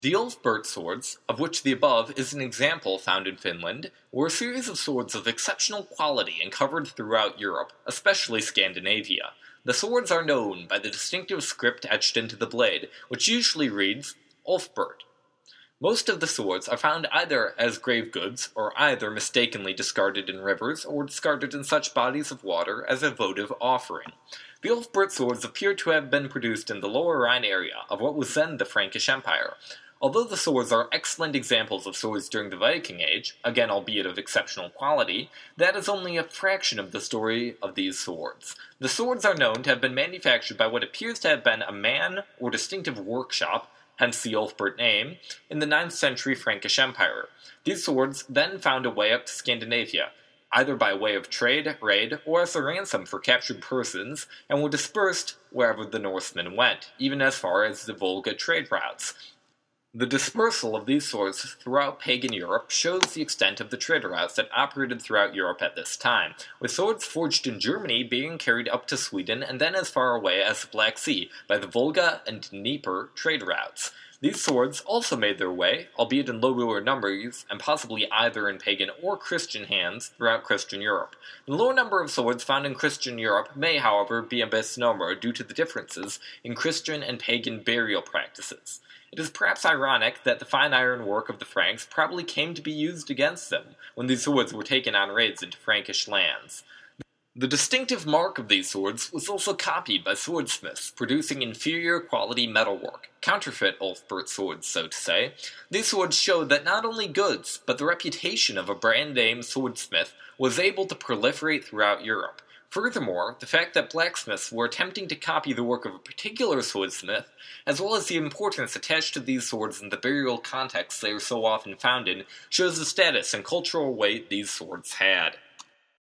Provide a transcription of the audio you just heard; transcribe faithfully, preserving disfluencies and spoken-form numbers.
The Ulfbert swords, of which the above is an example found in Finland, were a series of swords of exceptional quality and covered throughout Europe, especially Scandinavia. The swords are known by the distinctive script etched into the blade, which usually reads, Ulfbert. Most of the swords are found either as grave goods, or either mistakenly discarded in rivers, or discarded in such bodies of water as a votive offering. The Ulfbert swords appear to have been produced in the Lower Rhine area of what was then the Frankish Empire. Although the swords are excellent examples of swords during the Viking Age, again albeit of exceptional quality, that is only a fraction of the story of these swords. The swords are known to have been manufactured by what appears to have been a man or distinctive workshop, hence the Ulfbert name, in the ninth century Frankish Empire. These swords then found a way up to Scandinavia, either by way of trade, raid, or as a ransom for captured persons, and were dispersed wherever the Northmen went, even as far as the Volga trade routes. The dispersal of these swords throughout pagan Europe shows the extent of the trade routes that operated throughout Europe at this time, with swords forged in Germany being carried up to Sweden and then as far away as the Black Sea by the Volga and Dnieper trade routes. These swords also made their way, albeit in lower numbers, and possibly either in pagan or Christian hands, throughout Christian Europe. The low number of swords found in Christian Europe may, however, be a misnomer due to the differences in Christian and pagan burial practices. It is perhaps ironic that the fine iron work of the Franks probably came to be used against them when these swords were taken on raids into Frankish lands. The distinctive mark of these swords was also copied by swordsmiths, producing inferior quality metalwork, counterfeit Ulfbert swords, so to say. These swords showed that not only goods, but the reputation of a brand-name swordsmith was able to proliferate throughout Europe. Furthermore, the fact that blacksmiths were attempting to copy the work of a particular swordsmith, as well as the importance attached to these swords in the burial context they are so often found in, shows the status and cultural weight these swords had.